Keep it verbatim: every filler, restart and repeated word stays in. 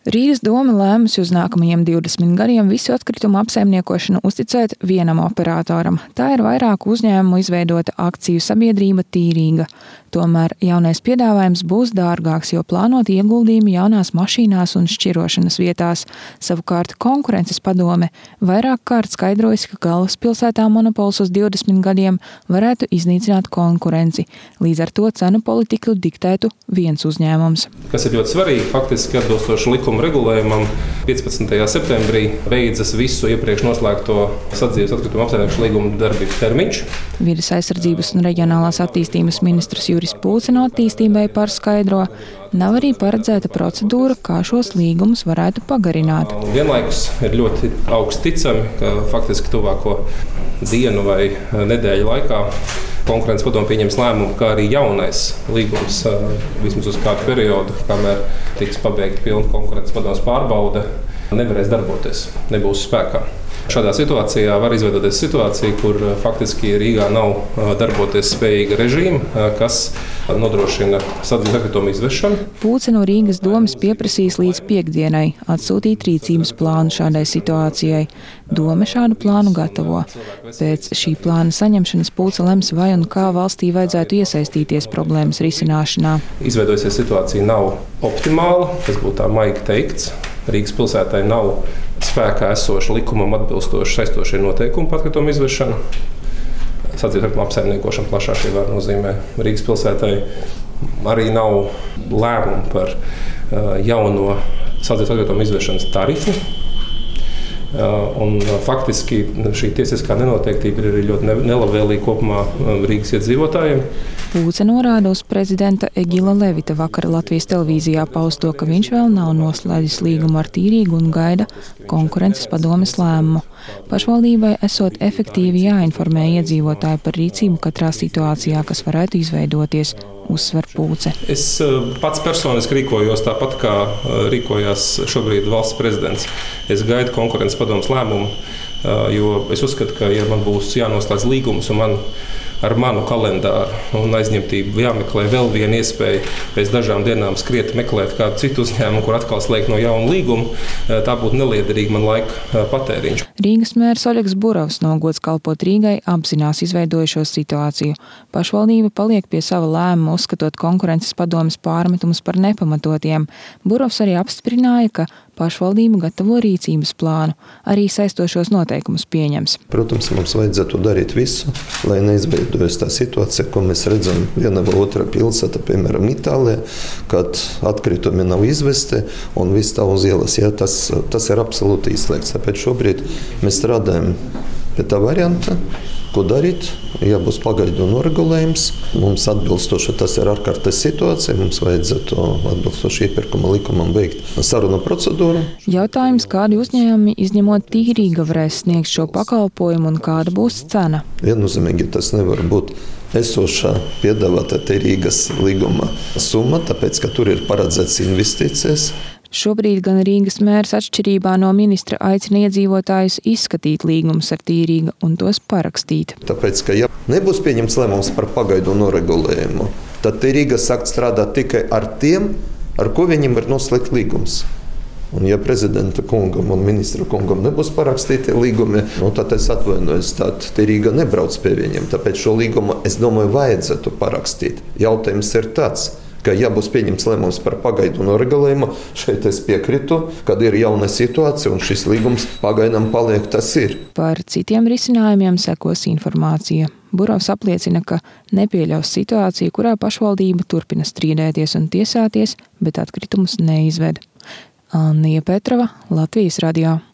Rīgas doma lēmusi uz nākamajiem divdesmit gadiem visu atkritumu apsaimniekošanu uzticēt vienam operatoram. Tā ir vairāku uzņēmumu izveidota akciju sabiedrība Tīrīga. Tomēr jaunais piedāvājums būs dārgāks, jo plānot ieguldījumi jaunās mašīnās un šķirošanas vietās. Savukārt konkurences padome vairāk kārt skaidrojusi, ka galvaspilsētā monopols uz divdesmit gadiem varētu iznīcināt konkurenci. Līdz ar to cenu politiku diktētu viens uzņēmums. Kas ir ļoti svarīgi, faktiski atbilstoši likuma regulējumam, piecpadsmitajā septembrī beidzas visu iepriekš noslēgto sadzīves atkritumu apsaimniekošanas līguma darbības termiņš. Vides aizsardzības un reģionālās attīstības ministrs Juris Pūce no attīstībai pārskaidro, nav arī paredzēta procedūra, kā šos līgumus varētu pagarināt. Vienlaikus ir ļoti augsti ticami, ka faktiski tuvāko dienu vai nedēļu laikā konkurences padome pieņems lēmumu, kā arī jaunais līgums vismaz uz kādu periodu, kamēr tiks pabeigta pilna konkurences padomes pārbaude, nevarēs darboties, nebūs spēkā. Šādā situācijā var izveidoties situācija, kur faktiski Rīgā nav darboties spējīga režīma, kas nodrošina sadzīves atkritumu izvešanu. Pūce no Rīgas domas pieprasīs līdz piekdienai atsūtīt rīcības plānu šādai situācijai. Dome šādu plānu gatavo. Pēc šī plāna saņemšanas Pūce lems, vai un kā valstī vajadzētu iesaistīties problēmas risināšanā. Izveidojusies situācija nav optimāla, tas būtu tā maigi teikts. Rīgas pilsētai nav spēkā esoša likumam atbilstoši saistošie noteikumi par atkritumu izvešanu. Sadzīves atkritumu apsaimniekošana plašāk ievērā nozīmē. Rīgas pilsētai arī nav lēmumu par uh, jauno sadzīves atkritumu izvešanas tarifu. Uh, un uh, faktiski šī tiesiskā nenoteiktība ir ļoti nelabvēlīga kopumā uh, Rīgas iedzīvotājiem. Pūce norāda uz prezidenta Egila Levita vakara Latvijas televīzijā pausto, ka viņš vēl nav noslēdzis līgumu ar Tīrīgu un gaida konkurences padomes lēmumu. Pašvaldībai esot efektīvi jāinformē iedzīvotāji par rīcību katrā situācijā, kas varētu izveidoties, uzsver Pūce. Es pats personiski rīkojos tāpat, kā rīkojās šobrīd valsts prezidents. Es gaidu konkurences padomes lēmumu, jo es uzskatu, ka ja man būs jānoslēdz līgums un man ar manu kalendāru un aizņemtību jāmeklē vēl viena iespēja pēc dažām dienām skriet meklēt kādu citu uzņēmumu, kur atkal slēgt no jauna līguma, tā būtu neliederīga man laika patēriņš. Rīgas mērs Oļegs Burovs no gods kalpot Rīgai apzinās izveidojušo situāciju. Pašvaldība paliek pie sava lēmuma, uzskatot konkurences padomes pārmetumus par nepamatotiem. Burovs arī apstiprināja, ka pašvaldība gatavo rīcības plānu, arī saistošos noteikumus pieņems. Protams, mums vajadzētu darīt visu, lai neizveidojas tā situācija, ko mēs redzam viena vai otra pilsēta, piemēram, Itālijā, kad atkritumi nav izvesti un viss tā uz ielas. Ja, tas, tas ir absolūti izslēgts. Tāpēc šobrīd mēs strādājam pie tā varianta, ko darīt, ja būs pagaidu noregulējums. Mums atbilstoši tas ir ārkārtas situācija, mums vajadzētu atbilstoši iepirkuma likumam veikt sarunu procedūru. Jautājums, kādi uzņēmumi izņemot Tīrīga varēs sniegt šo pakalpojumu un kāda būs cena? Viennozīmīgi tas nevar būt esošā piedāvāta Tīrīgas līguma summa, tāpēc, ka tur ir paredzēts investīcijas. Šobrīd gan Rīgas mērs atšķirībā no ministra aicina iedzīvotājus izskatīt līgumus ar Tīrīgu un tos parakstīt. Tāpēc, ka ja nebūs pieņemts lēmums par pagaidu noregulējumu, tad Tīrīga sāk strādāt tikai ar tiem, ar ko viņiem ir noslēgt līgums. Un ja prezidenta kungam un ministra kungam nebūs parakstīti līgumi, nu, tad es atvainojos, tad Tīrīga nebrauc pie viņiem. Tāpēc šo līgumu, es domāju, vajadzētu parakstīt. Jautājums ir tāds, ka ja būs pieņemts lēmums par pagaidu noregulējumu, šeit es piekritu, kad ir jauna situācija un šis līgums pagaidām paliek, tas ir. Par citiem risinājumiem sekos informācija. Burovs apliecina, ka nepieļaus situāciju, kurā pašvaldība turpina strīdēties un tiesāties, bet atkritumus neizved. Annija Petrova, Latvijas radio.